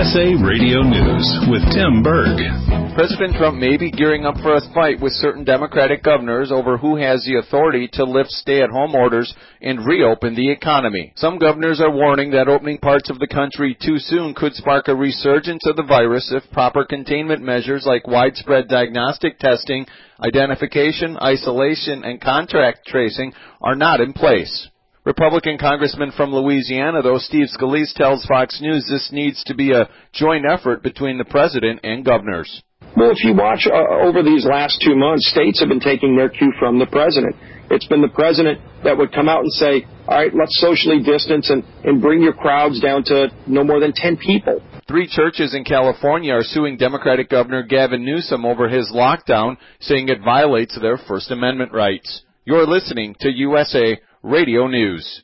USA Radio News with Tim Berg. President Trump may be gearing up for a fight with certain Democratic governors over who has the authority to lift stay-at-home orders and reopen the economy. Some governors are warning that opening parts of the country too soon could spark a resurgence of the virus if proper containment measures like widespread diagnostic testing, identification, isolation, and contact tracing are not in place. Republican Congressman from Louisiana, though, Steve Scalise, tells Fox News this needs to be a joint effort between the president and governors. Well, if you watch over these last 2 months, states have been taking their cue from the president. It's been the president that would come out and say, all right, let's socially distance and bring your crowds down to no more than 10 people. 3 churches in California are suing Democratic Governor Gavin Newsom over his lockdown, saying it violates their First Amendment rights. You're listening to USA Radio News.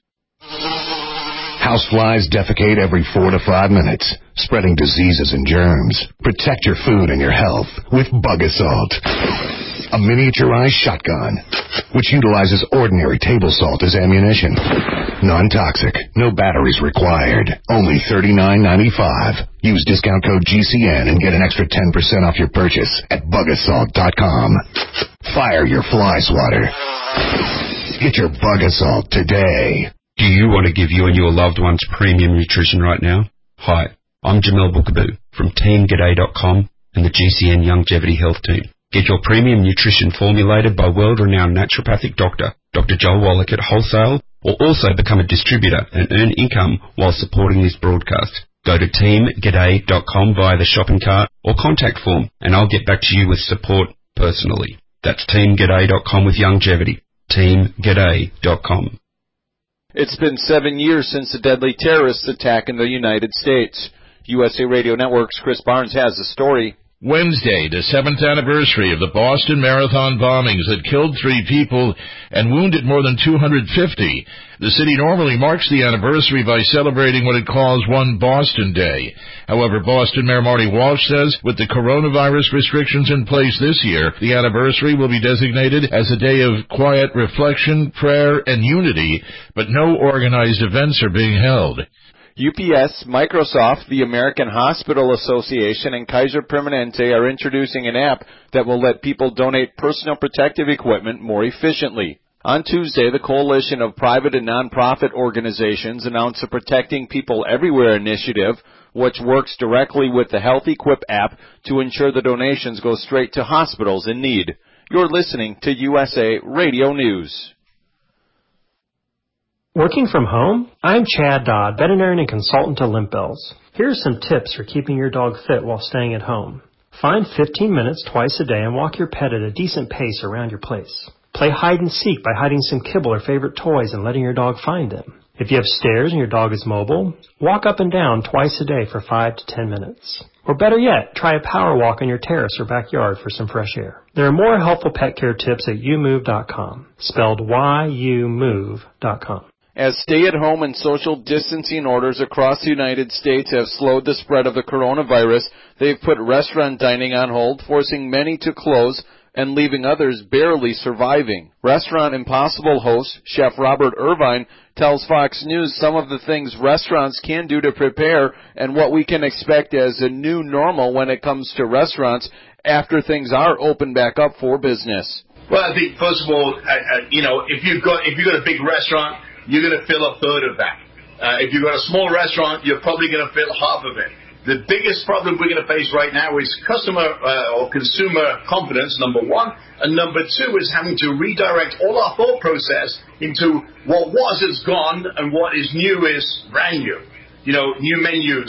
Houseflies defecate every 4 to 5 minutes, spreading diseases and germs. Protect your food and your health with Bug Assault, a miniaturized shotgun, which utilizes ordinary table salt as ammunition. Non-toxic, no batteries required, only $39.95. Use discount code GCN and get an extra 10% off your purchase at bugassault.com. Fire your fly swatter. Get your Bug Assault today. Do you want to give you and your loved ones premium nutrition right now? Hi, I'm Jamel Bookaboo from TeamGaday.com and the GCN Longevity Health Team. Get your premium nutrition formulated by world-renowned naturopathic doctor, Dr. Joel Wallach at Wholesale, or also become a distributor and earn income while supporting this broadcast. Go to TeamGaday.com via the shopping cart or contact form, and I'll get back to you with support personally. That's TeamGaday.com with longevity. TeamGaday.com. It's been 7 years since the deadly terrorist attack in the United States. USA Radio Network's Chris Barnes has the story. Wednesday, the 7th anniversary of the Boston Marathon bombings that killed 3 people and wounded more than 250. The city normally marks the anniversary by celebrating what it calls One Boston Day. However, Boston Mayor Marty Walsh says with the coronavirus restrictions in place this year, the anniversary will be designated as a day of quiet reflection, prayer, and unity, but no organized events are being held. UPS, Microsoft, the American Hospital Association, and Kaiser Permanente are introducing an app that will let people donate personal protective equipment more efficiently. On Tuesday, the Coalition of Private and Nonprofit Organizations announced a Protecting People Everywhere initiative, which works directly with the Health Equip app to ensure the donations go straight to hospitals in need. You're listening to USA Radio News. Working from home? I'm Chad Dodd, veterinarian and consultant to Limp Bells. Here are some tips for keeping your dog fit while staying at home. Find 15 minutes twice a day and walk your pet at a decent pace around your place. Play hide and seek by hiding some kibble or favorite toys and letting your dog find them. If you have stairs and your dog is mobile, walk up and down twice a day for 5 to 10 minutes. Or better yet, try a power walk on your terrace or backyard for some fresh air. There are more helpful pet care tips at youmove.com, spelled YOUMOVE.com. As stay-at-home and social distancing orders across the United States have slowed the spread of the coronavirus, they've put restaurant dining on hold, forcing many to close and leaving others barely surviving. Restaurant Impossible host, Chef Robert Irvine, tells Fox News some of the things restaurants can do to prepare and what we can expect as a new normal when it comes to restaurants after things are opened back up for business. Well, I think, first of all, if you've got a big restaurant, you're going to fill a third of that. If you've got a small restaurant, you're probably going to fill half of it. The biggest problem we're going to face right now is customer or consumer confidence, number one. And number two is having to redirect all our thought process into what was is gone and what is new is brand new. New menus,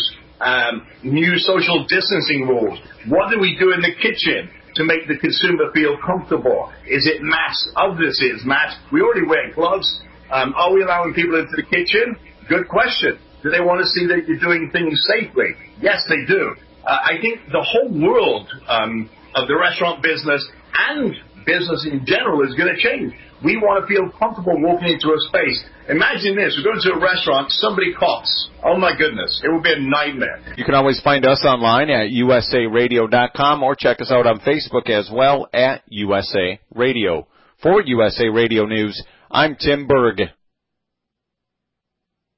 new social distancing rules. What do we do in the kitchen to make the consumer feel comfortable? Is it masked? Obviously it's masked. We already wear gloves. Are we allowing people into the kitchen? Good question. Do they want to see that you're doing things safely? Yes, they do. I think the whole world of the restaurant business and business in general is going to change. We want to feel comfortable walking into a space. Imagine this. We're going to a restaurant, somebody coughs. Oh, my goodness. It would be a nightmare. You can always find us online at usaradio.com or check us out on Facebook as well at USA Radio. For USA Radio News, I'm Tim Berg.